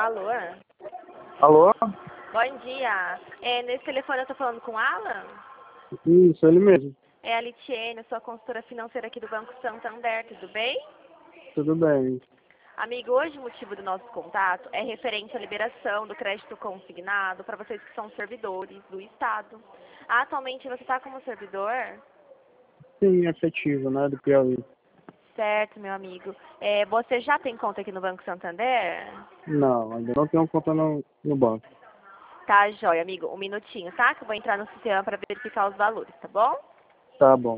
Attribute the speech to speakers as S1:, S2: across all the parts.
S1: Alô?
S2: Alô?
S1: Bom dia. Nesse telefone eu tô falando com o Alan?
S2: Isso, ele mesmo.
S1: É a Litiene, sua consultora financeira aqui do Banco Santander, tudo bem?
S2: Tudo bem.
S1: Amigo, hoje o motivo do nosso contato é referente à liberação do crédito consignado para vocês que são servidores do Estado. Atualmente você está como servidor?
S2: Sim, efetivo, né, do Piauí.
S1: Certo, meu amigo. Você já tem conta aqui no Banco Santander?
S2: Não, ainda não tenho conta no banco.
S1: Tá, joia, amigo. Um minutinho, tá? Que eu vou entrar no sistema para verificar os valores, tá bom?
S2: Tá bom.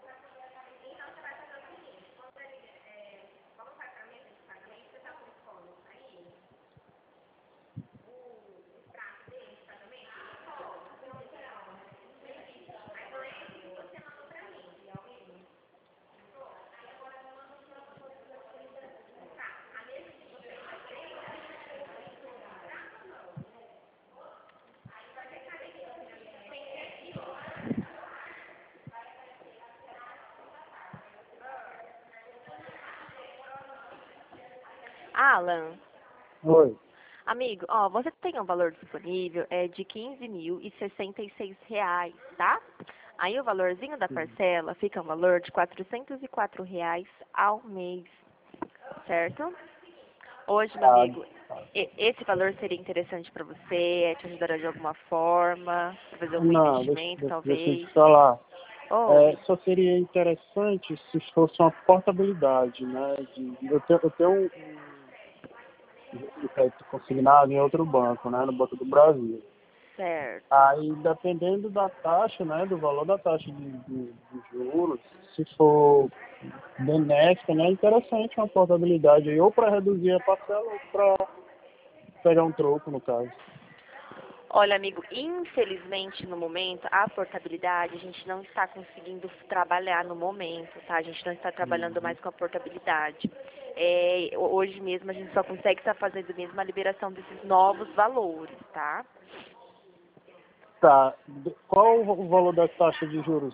S1: Alan,
S2: Oi.
S1: amigo, ó, você tem um valor disponível de R$ 15.066, tá? Aí o valorzinho da parcela fica um valor de R$ 404 ao mês, certo? Hoje, meu
S2: Ah,
S1: amigo, esse valor seria interessante para você? Te ajudaria de alguma forma? Fazer algum
S2: não,
S1: investimento,
S2: deixa eu
S1: talvez?
S2: te falar.
S1: Oi.
S2: Só seria interessante se fosse uma portabilidade, né? Eu tenho um crédito consignado em outro banco, né? No Banco do Brasil.
S1: Certo.
S2: Aí, dependendo da taxa, né? Do valor da taxa de juros, se for benéfica, né? É interessante uma portabilidade aí, ou para reduzir a parcela, ou para pegar um troco, no caso.
S1: Olha, amigo, infelizmente no momento, a portabilidade a gente não está conseguindo trabalhar no momento, tá? A gente não está trabalhando mais com a portabilidade. Hoje mesmo a gente só consegue estar fazendo mesmo a liberação desses novos valores, tá?
S2: Tá. Qual o valor da taxa de juros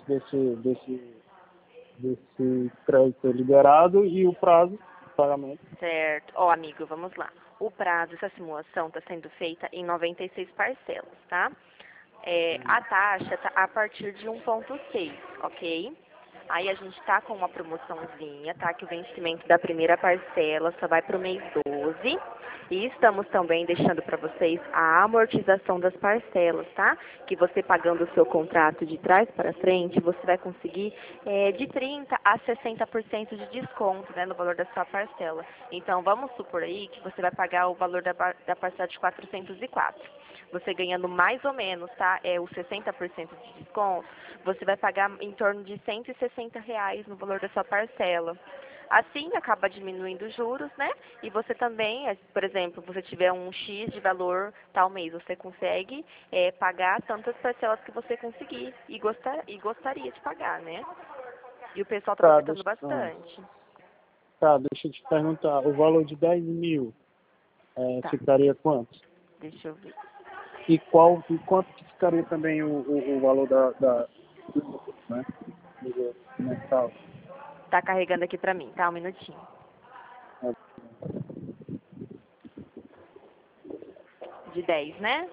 S2: desse crédito liberado e o prazo de pagamento?
S1: Certo. Ó, amigo, vamos lá. O prazo, essa simulação está sendo feita em 96 parcelas, tá? A taxa tá a partir de 1,6, ok? Aí a gente tá com uma promoçãozinha, tá? Que o vencimento da primeira parcela só vai para o mês 12. E estamos também deixando para vocês a amortização das parcelas, tá? Que você pagando o seu contrato de trás para frente, você vai conseguir de 30% a 60% de desconto, né, no valor da sua parcela. Então, vamos supor aí que você vai pagar o valor da parcela de 404. Você ganhando mais ou menos, tá? Os 60% de desconto, você vai pagar em torno de R$ 160 no valor da sua parcela. Assim, acaba diminuindo os juros, né? E você também, por exemplo, você tiver um X de valor tal mês, você consegue pagar tantas parcelas que você conseguir e gostaria de pagar, né? E o pessoal está
S2: Tá,
S1: aproveitando bastante.
S2: deixa eu te perguntar. O valor de 10 mil
S1: Tá,
S2: ficaria quanto?
S1: deixa eu ver.
S2: E quanto que ficaria também o valor né? Do mensal?
S1: Tá carregando aqui pra mim, tá? Um minutinho. De 10, né?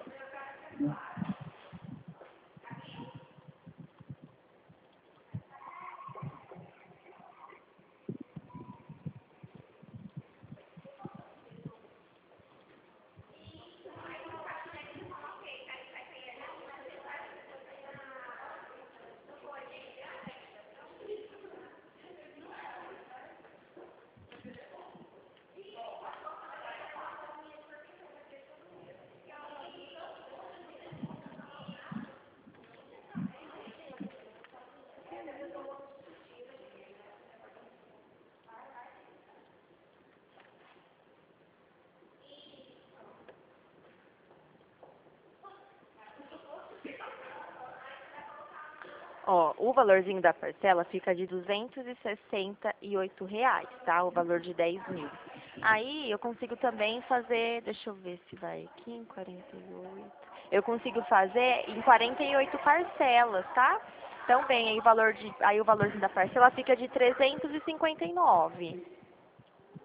S1: Ó, o valorzinho da parcela fica de R$ 268, tá? O valor de 10 mil. Aí eu consigo também fazer, deixa eu ver se vai aqui em 48. Eu consigo fazer em 48 parcelas, tá? Também aí o valorzinho da parcela fica de 359.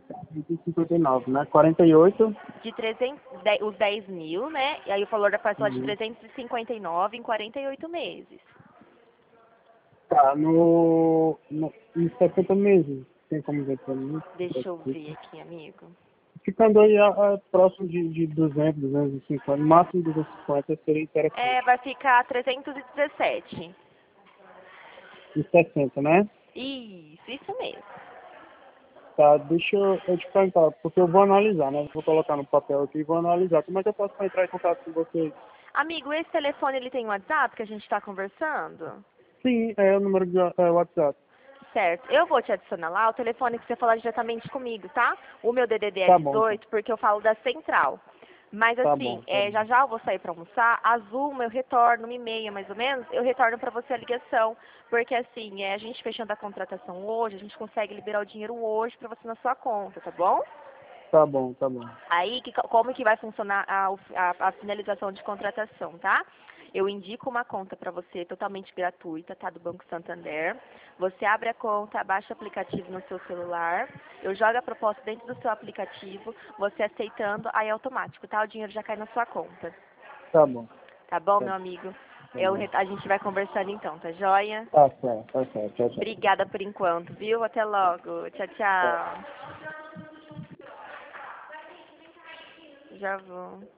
S2: 159, né? 48.
S1: De 300, os 10 mil, né? E aí o valor da parcela de 359 em 48 meses.
S2: Tá, em 70 meses. Tem como ver pra mim?
S1: Deixa eu ver aqui, amigo.
S2: Ficando aí próximo de 200, 250, máximo 250 seria interessante.
S1: Vai ficar 317.
S2: E 60, né?
S1: Isso mesmo.
S2: Tá, deixa eu te perguntar, porque eu vou analisar, né? Vou colocar no papel aqui e vou analisar. Como é que eu posso entrar em contato com vocês?
S1: Amigo, esse telefone ele tem WhatsApp que a gente está conversando?
S2: Sim, é o número de WhatsApp.
S1: Certo. Eu vou te adicionar lá o telefone que você falar diretamente comigo, tá? O meu DDD é
S2: Tá bom,
S1: 18 porque eu falo da central. Mas
S2: tá
S1: assim,
S2: bom, tá bom.
S1: já já eu vou sair para almoçar, às 1 eu retorno, 1h30 mais ou menos, eu retorno para você a ligação. Porque assim, a gente fechando a contratação hoje, a gente consegue liberar o dinheiro hoje para você na sua conta, tá bom?
S2: Tá bom, tá bom.
S1: Aí, como que vai funcionar a finalização de contratação, tá? Eu indico uma conta para você totalmente gratuita, tá? Do Banco Santander. Você abre a conta, baixa o aplicativo no seu celular. Eu jogo a proposta dentro do seu aplicativo. Você aceitando, aí é automático, tá? O dinheiro já cai na sua conta.
S2: Tá bom.
S1: Tá bom,
S2: Tá,
S1: meu amigo?
S2: tá bom.
S1: A gente vai conversando então, tá joia?
S2: Tá certo, tá certo. Tchau, tchau.
S1: Obrigada por enquanto, viu? Até logo. Tchau,
S2: Tchau.
S1: tchau. Já vou.